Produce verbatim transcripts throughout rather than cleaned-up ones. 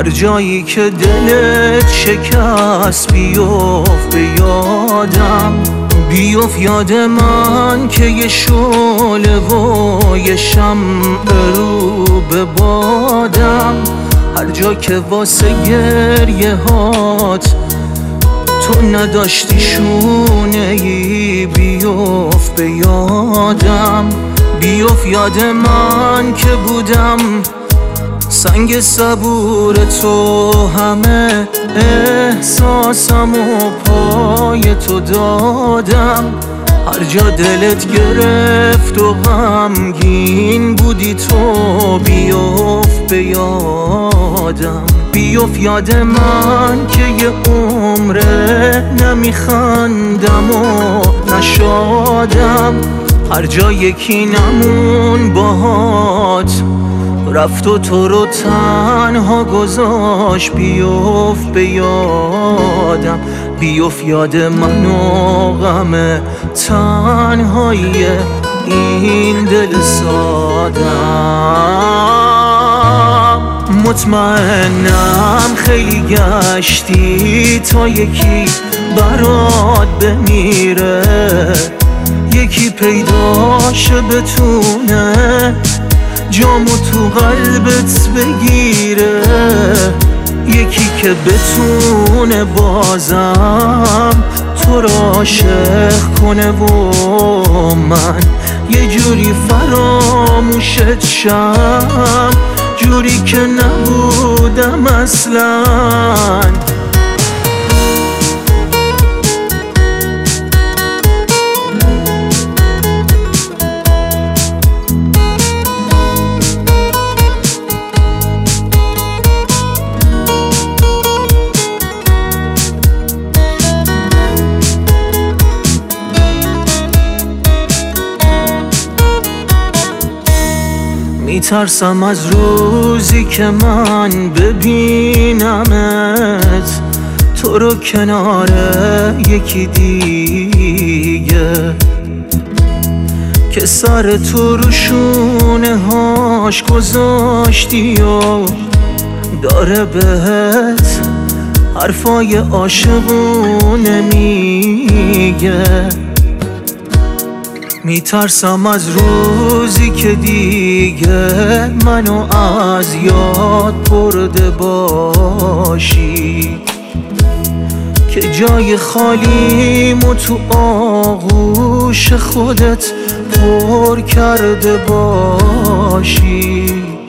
هر جایی که دلت شکست بیفت به یادم، بیفت یاد من که یه شعله و یه شمع رو به بادم. هر جا که واسه گریه هات تو نداشتی شونه ای بیفت به یادم، بیفت یاد من که بودم سنگ صبور تو، همه احساسم و پای تو دادم. هر جا دلت گرفت و غمگین بودی تو بیفت به یادم، بیفت یاد من که یه عمره نمیخندم و نشادم. هر جا یکی نمون باهات رفت و تو رو تنها گذاشت بیفت به یادم، بیفت یاد من و غم تنهایی این دل سادم. مطمئنم خیلی گشتی تا یکی برات بمیره، یکی پیداشه بتونه جامو تو قلبت بگیره، یکی که بتونه بازم تو را عاشق کنه و من یه جوری فراموشت شم، جوری که نبودم اصلاً. میترسم از روزی که من ببینمت تو رو کنار یکی دیگه، که سر تو رو شونه هاش گذاشتی و داره بهت حرفای عاشقونه میگه. میترسم از روزی که دیگه منو از یاد برده باشی، که جای خالیمو تو آغوش خودت پر کرده باشی.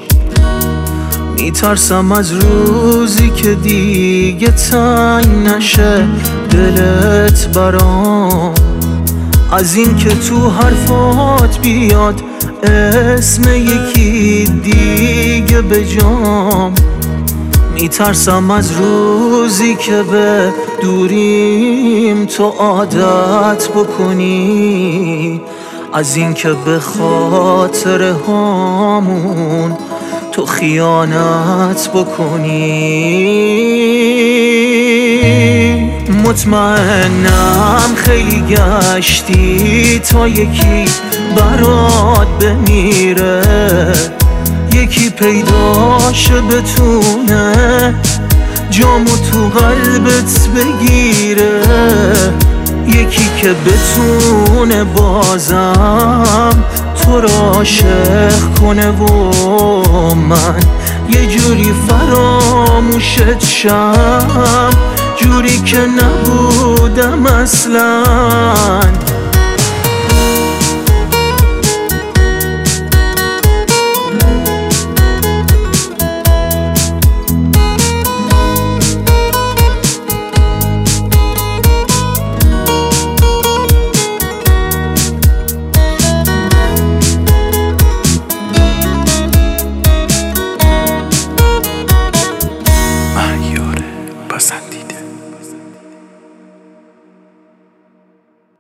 میترسم از روزی که دیگه تنگ نشه دلت برام، از این که تو حرفات بیاد اسم یکی دیگه به جام. میترسم از روزی که به دوریم تو عادت بکنی، از این که به خاطر هامون تو خیانت بکنی. مطمئنم خیلی گشتی تا یکی برات بمیره، یکی پیداشه بتونه جامو تو قلبت بگیره، یکی که بتونه بازم تو را عاشق کنه و من یه جوری فراموشت شم، جوری که نبودم اصلاً.